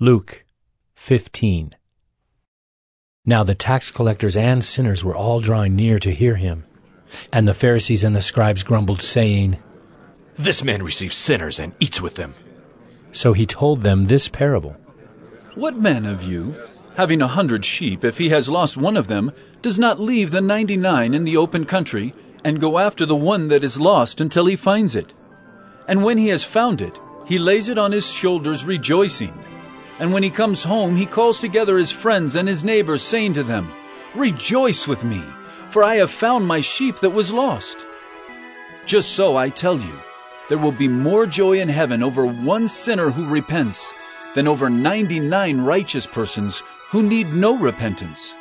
Luke 15. Now the tax collectors and sinners were all drawing near to hear him. And the Pharisees and the scribes grumbled, saying, "This man receives sinners and eats with them." So he told them this parable. What man of you, having 100 sheep, if he has lost one of them, does not leave the 99 in the open country and go after the one that is lost until he finds it? And when he has found it, he lays it on his shoulders rejoicing. And when he comes home, he calls together his friends and his neighbors, saying to them, "Rejoice with me, for I have found my sheep that was lost." Just so I tell you, there will be more joy in heaven over one sinner who repents than over 99 righteous persons who need no repentance.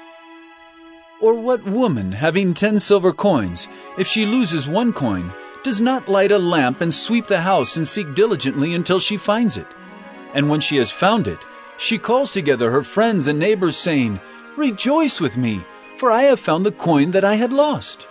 Or what woman, having 10 silver coins, if she loses one coin, does not light a lamp and sweep the house and seek diligently until she finds it? And when she has found it, she calls together her friends and neighbors, saying, "Rejoice with me, for I have found the coin that I had lost."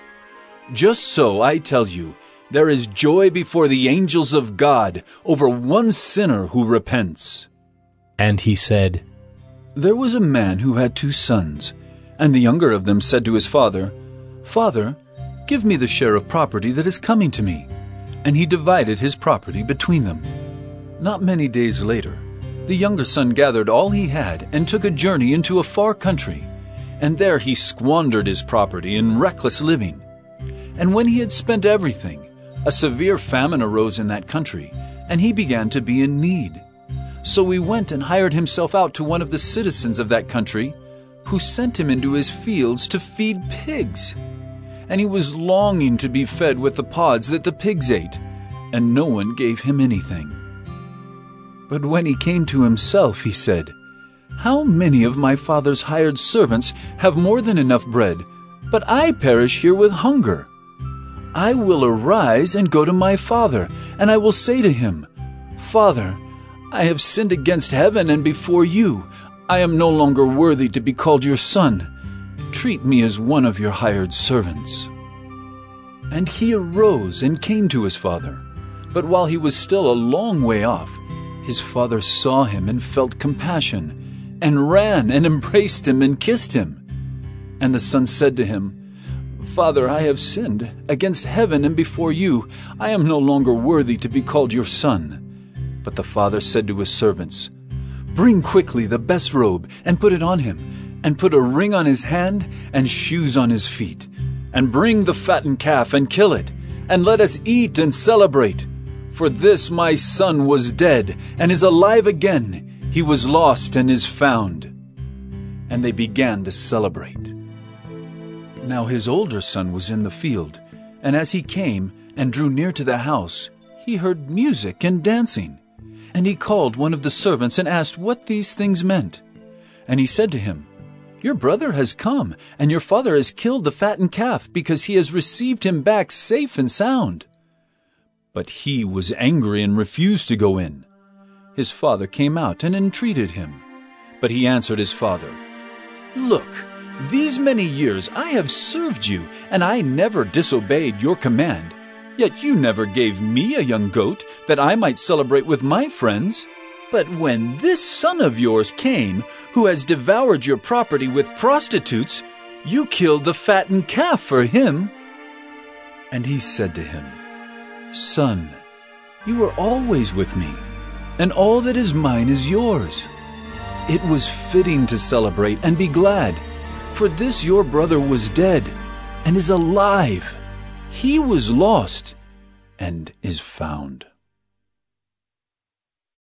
Just so I tell you, there is joy before the angels of God over one sinner who repents. And he said, There was a man who had 2 sons, and the younger of them said to his father, "Father, give me the share of property that is coming to me." And he divided his property between them. Not many days later, the younger son gathered all he had and took a journey into a far country, and there he squandered his property in reckless living. And when he had spent everything, a severe famine arose in that country, and he began to be in need. So he went and hired himself out to one of the citizens of that country, who sent him into his fields to feed pigs. And he was longing to be fed with the pods that the pigs ate, and no one gave him anything. But when he came to himself, he said, "How many of my father's hired servants have more than enough bread, but I perish here with hunger? I will arise and go to my father, and I will say to him, 'Father, I have sinned against heaven and before you. I am no longer worthy to be called your son. Treat me as one of your hired servants.' And he arose and came to his father. But while he was still a long way off, his father saw him and felt compassion, and ran and embraced him and kissed him. And the son said to him, 'Father, I have sinned against heaven and before you. I am no longer worthy to be called your son.' But the father said to his servants, 'Bring quickly the best robe and put it on him, and put a ring on his hand and shoes on his feet. And bring the fattened calf and kill it, and let us eat and celebrate. For this my son was dead and is alive again. He was lost and is found.' And they began to celebrate. Now his older son was in the field, and as he came and drew near to the house, he heard music and dancing. And he called one of the servants and asked what these things meant. And he said to him, 'Your brother has come, and your father has killed the fattened calf, because he has received him back safe and sound.' But he was angry and refused to go in. His father came out and entreated him. But he answered his father, 'Look, these many years I have served you, and I never disobeyed your command. Yet you never gave me a young goat that I might celebrate with my friends. But when this son of yours came, who has devoured your property with prostitutes, you killed the fattened calf for him.' And he said to him, 'Son, you are always with me, and all that is mine is yours. It was fitting to celebrate and be glad, for this your brother was dead and is alive. He was lost and is found.'